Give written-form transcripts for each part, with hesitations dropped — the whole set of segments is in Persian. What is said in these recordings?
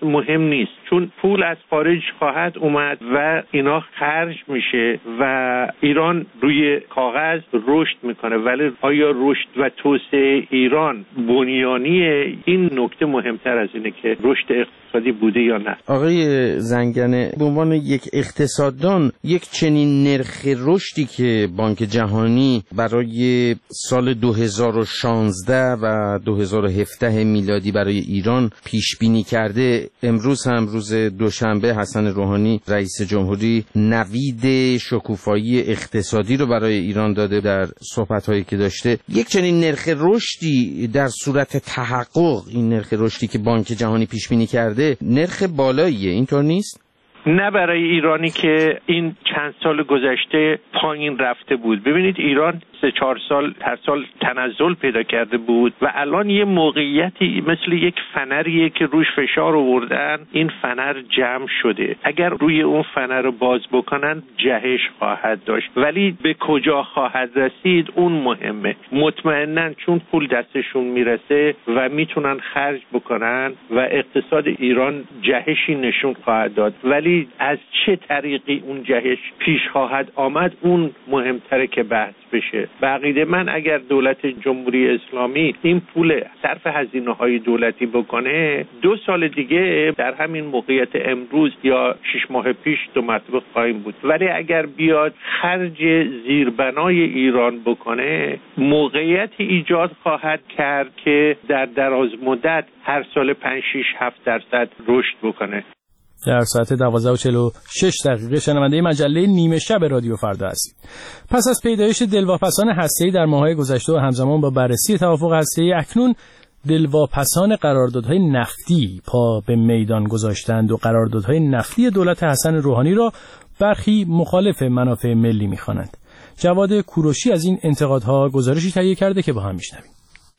مهم نیست، چون پول از خارج خواهد اومد و اینا خرج میشه و ایران روی کاغذ رشد میکنه، ولی آیا رشد و توسعه ایران بنیانیه؟ این نکته مهمتر از اینه که رشد اقتصادی بوده یا نه. آقای زنگنه، به عنوان یک اقتصاددان، یک چنین نرخ رشدی که بانک جهانی برای سال 2016 و 2017 میلادی برای ایران پیش بینی کرده، امروز هم روز دوشنبه حسن روحانی رئیس جمهوری نوید شکوفایی اقتصادی رو برای ایران داده در صحبت‌هایی که داشته. یک چنین نرخ رشدی در صورت تحقق، این نرخ رشدی که بانک جهانی پیش بینی کرده نرخ بالاییه، اینطور نیست؟ نه برای ایرانی که این چند سال گذشته پایین رفته بود. ببینید ایران 3-4 سال هر سال تنزل پیدا کرده بود و الان یه موقعیتی مثل یک فنریه که روش فشار آوردن، این فنر جمع شده. اگر روی اون فنر رو باز بکنن جهش خواهد داشت، ولی به کجا خواهد رسید اون مهمه. مطمئناً چون پول دستشون میرسه و میتونن خرج بکنن و اقتصاد ایران جهشی نشون خواهد داد، ولی از چه طریقی اون جهش پیش خواهد آمد اون مهمتره که بحث بشه. به عقیده من اگر دولت جمهوری اسلامی این پول صرف هزینه‌های دولتی بکنه، 2 سال دیگه در همین موقعیت امروز یا 6 ماه پیش 2 مرتبه خواهیم بود. ولی اگر بیاد خرج زیربنای ایران بکنه، موقعیتی ایجاد خواهد کرد که در دراز مدت هر سال 5-6-7% رشد بکنه. در ساعت 12:46 شنونده مجله نیمه شب رادیو فردا هستید. پس از پیدایش دلواپسان هسته‌ای در ماه‌های گذشته و همزمان با بررسی توافق هسته‌ای، اکنون دلواپسان قراردادهای نفتی پا به میدان گذاشتند و قراردادهای نفتی دولت حسن روحانی را برخی مخالف منافع ملی می‌خوانند. جواد کوروشی از این انتقادها گزارشی تهیه کرده که با هم میشنویم.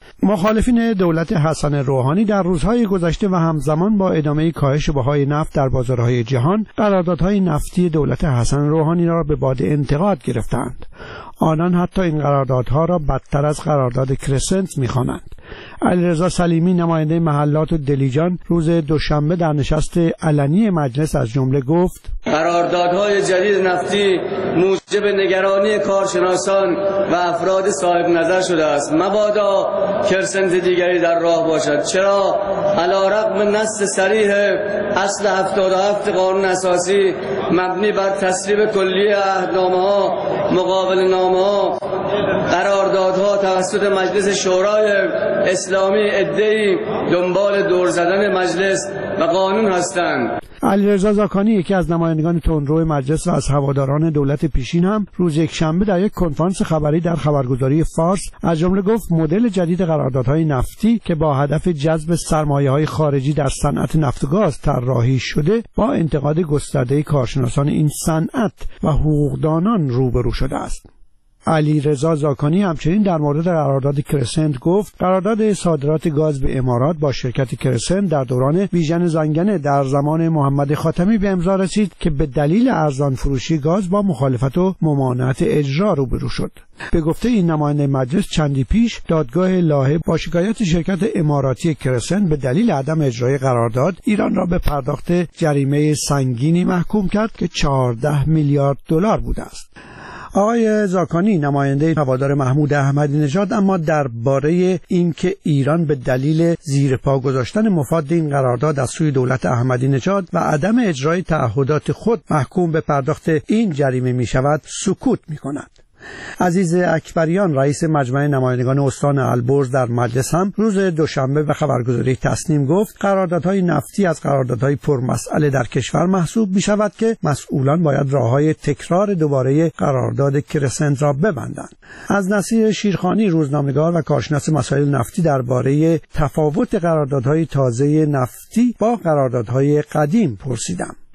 مخالفین دولت حسن روحانی در روزهای گذشته و همزمان با ادامه کاهش بهای نفت در بازارهای جهان، قراردادهای نفتی دولت حسن روحانی را به باد انتقاد گرفتند. آنان حتی این قراردادها را بدتر از قرارداد کرسنت می‌خوانند. علیرضا سلیمی نماینده محلات و دلیجان روز دوشنبه در نشست علنی مجلس از جمله گفت: قراردادهای جدید نفتی موجب نگرانی کارشناسان و افراد صاحب نظر شده است. مبادا کرسنت دیگری در راه باشد. چرا علیرغم نص صریح اصل 77 قانون اساسی مبنی بر تصویب کلی عهدنامه‌ها، مقابله‌نامه‌ها، قراردادها توسط مجلس شورای اسلامی عده‌ای دنبال دور زدن مجلس و قانون هستند. علیرضا زاکانی، یکی از نمایندگان تندرو مجلس و از هواداران دولت پیشین، هم روز یکشنبه در یک کنفرانس خبری در خبرگزاری فارس از جمله گفت مدل جدید قراردادهای نفتی که با هدف جذب سرمایه‌های خارجی در صنعت نفت و گاز طراحی شده با انتقاد گسترده کارشناسان این صنعت و حقوقدانان روبرو شده است. علیرضا زاکانی همچنین در مورد قرارداد کرسنت گفت قرارداد صادرات گاز به امارات با شرکت کرسنت در دوران بیژن زنگنه در زمان محمد خاتمی به امضا رسید که به دلیل ارزان فروشی گاز با مخالفت و ممانعت اجرا روبرو شد. به گفته این نماینده مجلس، چندی پیش دادگاه لاهه با شکایت شرکت اماراتی کرسنت به دلیل عدم اجرای قرارداد ایران را به پرداخت جریمه سنگینی محکوم کرد که 14 میلیارد دلار بوده است. آقای زاکانی نماینده هوادار محمود احمدی نژاد اما درباره اینکه ایران به دلیل زیر پا گذاشتن مفاد این قرارداد از سوی دولت احمدی نژاد و عدم اجرای تعهدات خود محکوم به پرداخت این جریمه می شود سکوت می کند. عزیز اکبریان، رئیس مجمع نمایندگان استان البرز، در مجلس هم روز دوشنبه به خبرگزاری تصنیم گفت قراردادهای نفتی از قراردادهای پرمسئله در کشور محسوب می شود که مسئولان باید راههای تکرار دوباره قرارداد کرسنت را ببندند. از نصیر شیرخانی، روزنامه‌نگار و کارشناس مسائل نفتی، درباره تفاوت قراردادهای تازه نفتی با قراردادهای قدیم پرسیدم.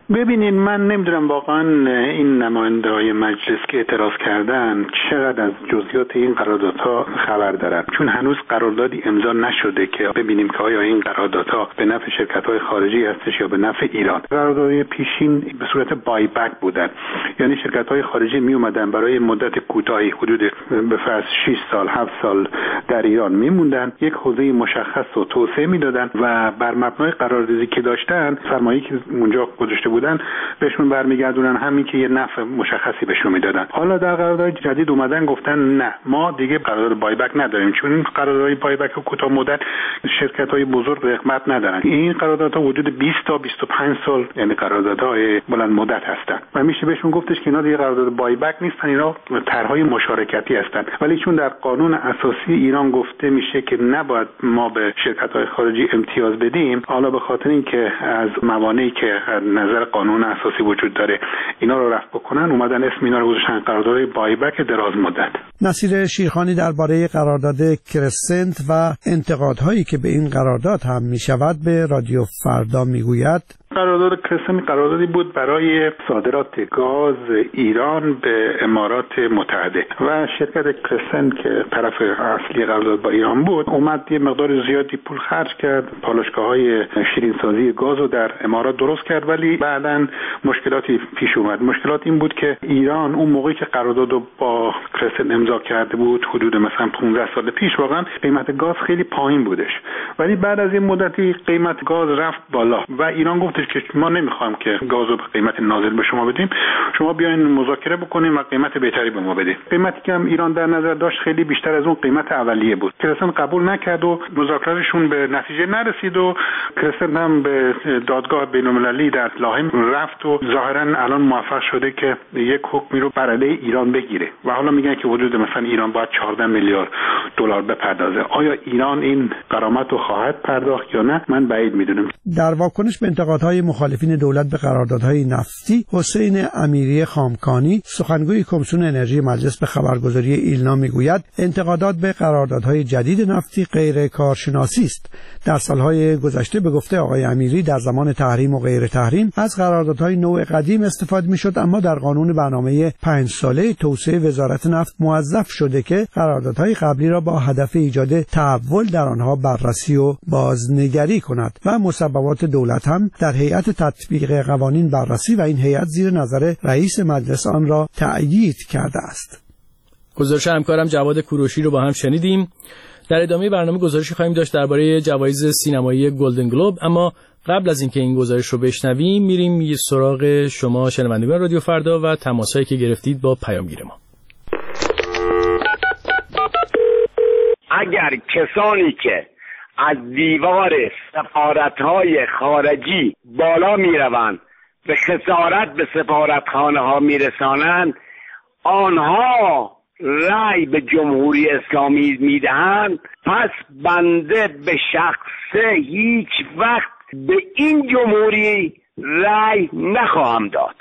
ببینید من نمیدونم واقعا این نماینده‌های مجلس که اعتراض کردن چقدر از جزئیات این قراردادها خبر دارن، چون هنوز قراردادی امضا نشده که ببینیم که آیا این قراردادها به نفع شرکت‌های خارجی هستش یا به نفع ایران. قراردادهای پیشین به صورت بای بک بودن، یعنی شرکت‌های خارجی می اومدن برای مدت کوتاهی حدود به فرض 6 سال 7 سال در ایران میموندن، یک حوزه مشخص رو توسعه میدادن و بر مبنای قراردادی که داشتن سرمایه‌ای که اونجا گذاشته بودن بهشون برمیگردونن، همین که یه نفع مشخصی بهشون میدادن. حالا در قرارداد جدید اومدن گفتن نه ما دیگه قرارداد بای بک نداریم، چون این قراردادهای بای بک کوتاه مدت شرکت‌های بزرگ رغبت ندارن. این قراردادها وجود 20 تا 25 سال یعنی قراردادهای بلند مدت هستن و میشه بهشون گفتش که اینا دیگه قرارداد بای بک نیستن، اینا طرحهای مشارکتی هستن. ولی چون در قانون اساسی ایران گفته میشه که نباید ما به شرکت‌های خارجی امتیاز بدیم، حالا به خاطر اینکه از موانعی که نظر قانون اساسی وجود داره اینا رو رفع بکنن اومدن اسم اینا رو گذاشتن قرارداد بای بک دراز مدت. نصیر شیرخانی درباره قرارداد کرسنت و انتقادهایی که به این قرارداد هم میشود به رادیو فردا میگوید قرارداد کرسنت قراردادی بود برای صادرات گاز ایران به امارات متحده و شرکت کرسنت که طرف اصلی قرارداد با ایران بود اومد یه مقدار زیادی پول خرج کرد، پالایشگاه‌های شیرینسازی گاز رو در امارات درست کرد، ولی بعداً مشکلاتی پیش اومد. مشکلات این بود که ایران اون موقعی که قرارداد رو با کرسنت امضا کرده بود حدود مثلا 15 سال پیش واقعا قیمت گاز خیلی پایین بودش، ولی بعد از این مدتی قیمت گاز رفت بالا و ایران گفتش که ما نمیخوایم که گاز رو به قیمت نازل به شما بدیم، شما بیاین مذاکره بکنیم و قیمت بهتری به ما بدید. قیمتی که هم ایران در نظر داشت خیلی بیشتر از اون قیمت اولیه بود. کرسنت قبول نکرد و مذاکراتشون به نتیجه نرسید و کرسنت هم به دادگاه بین‌المللی در لاهه رفت و ظاهرا الان موفق شده که یک حکمی رو بر علیه ایران بگیره و حالا میگن که حدود مثلا ایران باید 14 میلیارد دلار بپردازه. آیا ایران این غرامت رو خواهد پرداخت یا نه؟ من بعید میدونم. در واکنش به انتقادهای مخالفین دولت به قراردادهای نفتی، حسین امیری خامکانی سخنگوی کمیسیون انرژی مجلس به خبرگزاری ایلنا میگوید انتقادات به قراردادهای جدید نفتی غیر کارشناسی است. در سالهای گذشته به گفته آقای امیری در زمان تحریم و غیر تحریم از قراردادهای نوع قدیم استفاده میشد، اما در قانون برنامه 5 ساله توسعه وزارت نفت موظف شده که قراردادهای قبلی را با هدف ایجاد تحول در آنها بررسی و بازنگری کند و مسببات دولت هم در هیئت تطبیق قوانین بررسی و این هیئت زیر نظر رئیس مجلس آن را تأیید کرده است. گزارش همکارم جواد کوروشی رو با هم شنیدیم. در ادامه برنامه گزارشی خواهیم داشت درباره جوایز سینمایی گلدن گلوب، اما قبل از اینکه این گزارش رو بشنویم میریم یه سراغ شما شنوندگان رادیو فردا و تماسایی که گرفتید با پیامگیر ما. اگر کسانی که از دیوار سفارت‌های خارجی بالا میروند به خسارت به سفارتخانه ها میرسانند، آنها رأی به جمهوری اسلامی میدهند، پس بنده به شخصه هیچ وقت به این جمهوری رأی نخواهم داد.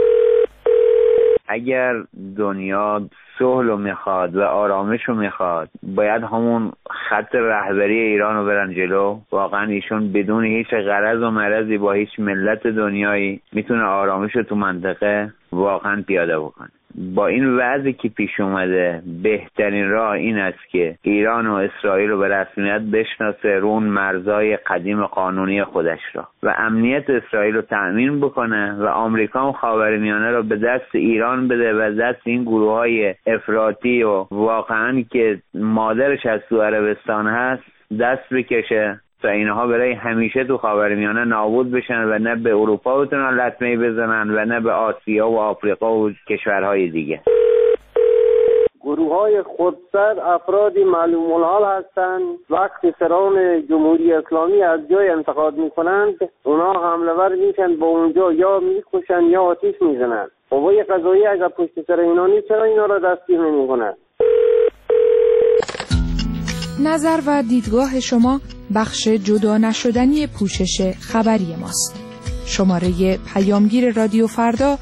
اگر دنیا صلح رو میخواد و آرامش رو میخواد باید همون خط رهبری ایران رو برن جلو. واقعا ایشون بدون هیچ غرض و مرضی با هیچ ملت دنیایی میتونه آرامش رو تو منطقه واقعا پیاده بکنه. با این وضعی که پیش اومده بهترین راه این است که ایران و اسرائیل رو به رسمیت بشناسه رو اون مرزهای قدیم قانونی خودش را و امنیت اسرائیل رو تأمین بکنه و آمریکا و خاورمیانه رو به دست ایران بده و دست این گروه‌های افراطی و واقعا که مادرش از تو عربستان هست دست بکشه تا اینها برای همیشه تو خاورمیانه نابود بشن و نه به اروپا بتونن لطمه بزنن و نه به آسیا و آفریقا و کشورهای دیگه. گروه‌های خودسر افرادی معلوم الحال هستند. وقتی سران جمهوری اسلامی از جای انتقاد میکنند اونا حمله ور میشن، با اونجا یا میکشن یا آتیش میزنن. قوای قضاییه اگر پشت سر اینا نیست چرا اینا را دستگیر نمیکنن؟ نظر و دیدگاه شما بخش جدا نشدنی پوشش خبری ماست. شماره پیامگیر رادیو فردا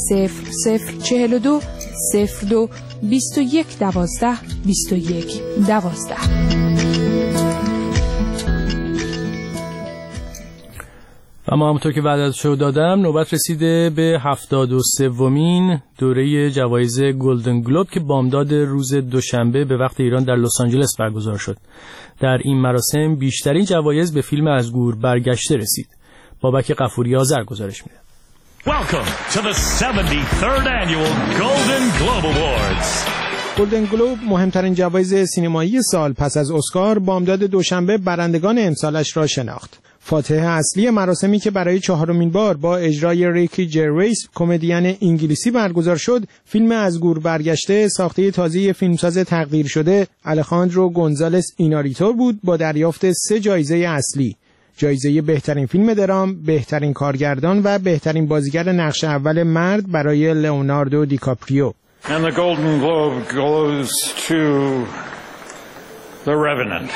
0042 02 21 12 21 12. اما همونطور که وعدتشو دادم نوبت رسیده به 73مین دوره جوایز گلدن گلوب که بامداد روز دوشنبه به وقت ایران در لس آنجلس برگزار شد. در این مراسم بیشترین جوایز به فیلم از گور برگشته رسید. بابک غفوری آذر گزارش میده. Welcome to the 73rd annual Golden Globe Awards. گلدن گلوب مهمترین جوایز سینمایی سال پس از اسکار بامداد دوشنبه برندگان امسالش را شناخت. فاتح اصلی مراسمی که برای 4مین بار با اجرای ریکی جرویس کمدین انگلیسی برگزار شد، فیلم از گور برگشته ساخته تازه فیلمساز تقدیر شده الخاندرو گونزالس ایناریتو بود با دریافت 3 جایزه اصلی: جایزه بهترین فیلم درام، بهترین کارگردان و بهترین بازیگر نقش اول مرد برای لئوناردو دیکاپریو. And the Golden Globe goes to The Revenant.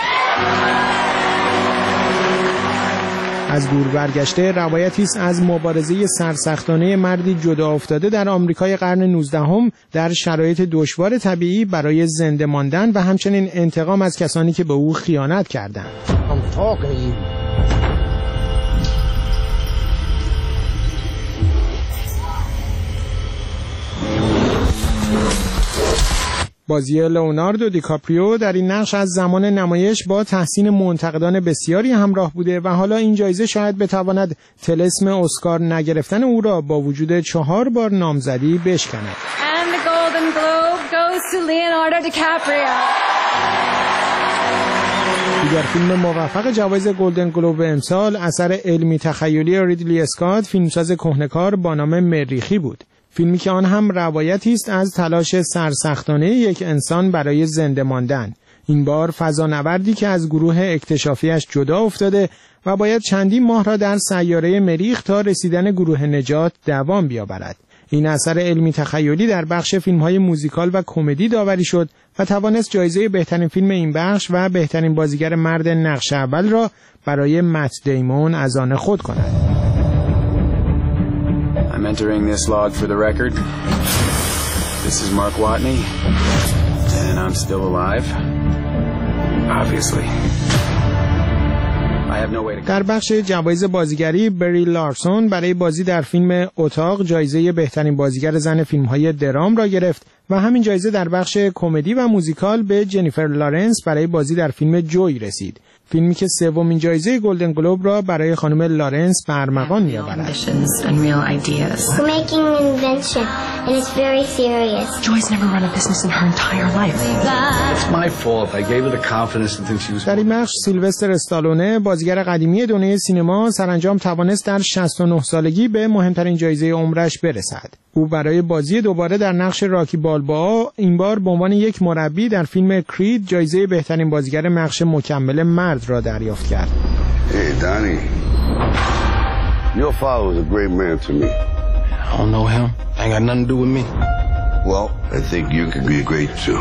از گور برگشته روایتی است از مبارزه سرسختانه مردی جدا افتاده در آمریکای قرن 19 در شرایط دشوار طبیعی برای زنده ماندن و همچنین انتقام از کسانی که به او خیانت کردند. بازی لئوناردو دیکاپریو در این نقش از زمان نمایش با تحسین منتقدان بسیاری همراه بوده و حالا این جایزه شاید بتواند طلسم اسکار نگرفتن او را با وجود 4 بار نامزدی بشکند. And the Golden Globe goes to Leonardo DiCaprio. دیگر فیلم موفق جوایز گلدن گلوب امسال اثر علمی تخیلی ریدلی اسکات، فیلمساز کهنه‌کار با نام مریخی بود. فیلمی که آن هم روایتی است از تلاش سرسختانه یک انسان برای زنده ماندن. این بار فضانوردی که از گروه اکتشافیش جدا افتاده و باید چندین ماه را در سیاره مریخ تا رسیدن گروه نجات دوام بیاورد. این اثر علمی تخیلی در بخش فیلم‌های موزیکال و کمدی داوری شد و توانست جایزه بهترین فیلم این بخش و بهترین بازیگر مرد نقش اول را برای مت دیمون از آن خود کند. I'm entering this log for the record. This is Mark Watney, and I'm still alive. Obviously. I have no way to... در بخش جوایز بازیگری بری لارسون برای بازی در فیلم اتاق جایزه بهترین بازیگر زن فیلم‌های درام را گرفت و همین جایزه در بخش کمدی و موزیکال به جنیفر لارنس برای بازی در فیلم جوی رسید. فیلمی که 3مین جایزه گلدن گلوب را برای خانم لارنس به ارمغان می‌آورد. در این بخش سیلوستر استالونه بازیگر قدیمی دنیای سینما سرانجام توانست در 69 سالگی به مهمترین جایزه عمرش برسد. او برای بازی دوباره در نقش راکی بالبائو این بار به عنوان یک مربی در فیلم کرید جایزه بهترین بازیگر نقش مکمل مرد را دریافت کرد. Hey Donnie, your father was a great man to me. I don't know him. Ain't got nothing to do with me. Well, I think you could be great too.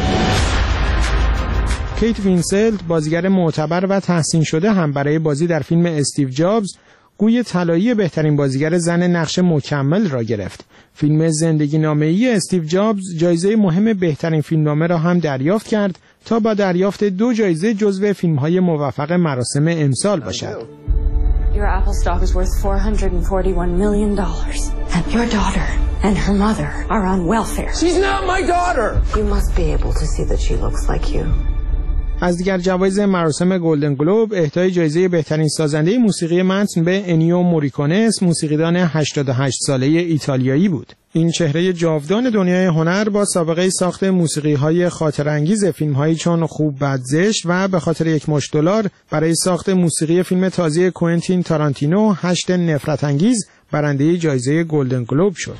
کیت وینسلت بازیگر معتبر و تحسین شده هم برای بازی در فیلم استیو جابز گوی طلایی بهترین بازیگر زن نقش مکمل را گرفت. فیلم زندگی نامه‌ای استیو جابز جایزه مهم بهترین فیلمنامه را هم دریافت کرد تا با دریافت 2 جایزه جزو فیلم‌های موفق مراسم امسال باشد. Your Apple stock is worth $441 million. And your daughter and her mother are on welfare. She's not my daughter. You must be able to see that she looks like you. از دیگر جوایز مراسم گلدن گلوب اهدای جایزه بهترین سازنده موسیقی متن به انیو موریکونه، موسیقیدان 88 ساله ایتالیایی بود. این چهره جاودان دنیای هنر با سابقه ساخت موسیقی‌های خاطرانگیز فیلم‌هایی چون خوب بد زشت و به خاطر $1 مشت برای ساخت موسیقی فیلم تازه کوئنتین تارانتینو 8 نفرت انگیز برنده جایزه گلدن گلوب شد.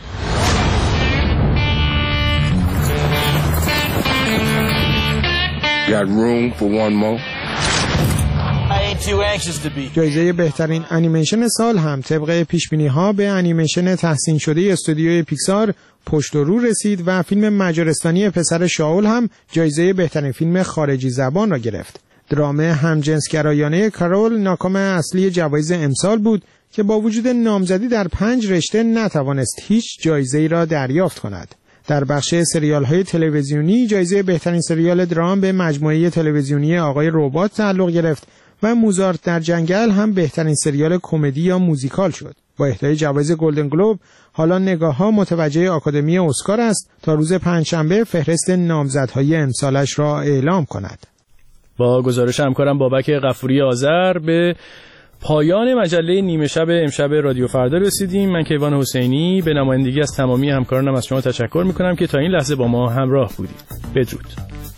Got room for one more? I ain't too anxious to be. جایزه بهترین انیمیشن سال هم طبق پیشبینی‌ها به انیمیشن تحسین شده استودیوی پیکسار پشت و رو رسید و فیلم مجارستانی پسر شاول هم جایزه بهترین فیلم خارجی زبان را گرفت. درام همجنسگرایانه کارول ناکام اصلی جوایز امسال بود که با وجود نامزدی در 5 رشته نتوانست هیچ جایزه‌ای را دریافت کند. در بخش سریال‌های تلویزیونی جایزه بهترین سریال درام به مجموعه تلویزیونی آقای ربات تعلق گرفت و موزارت در جنگل هم بهترین سریال کمدی یا موزیکال شد. با اهدای جوایز گلدن گلوب حالا نگاه‌ها متوجه آکادمی اسکار است تا روز پنجشنبه فهرست نامزدهای امسالش را اعلام کند. با گزارش همکارم بابک غفوری آذر به پایان مجله نیمه شب امشب رادیو فردا رسیدیم. من کیوان حسینی به نمایندگی از تمامی همکارانم از شما تشکر می‌کنم که تا این لحظه با ما همراه بودید. بدرود.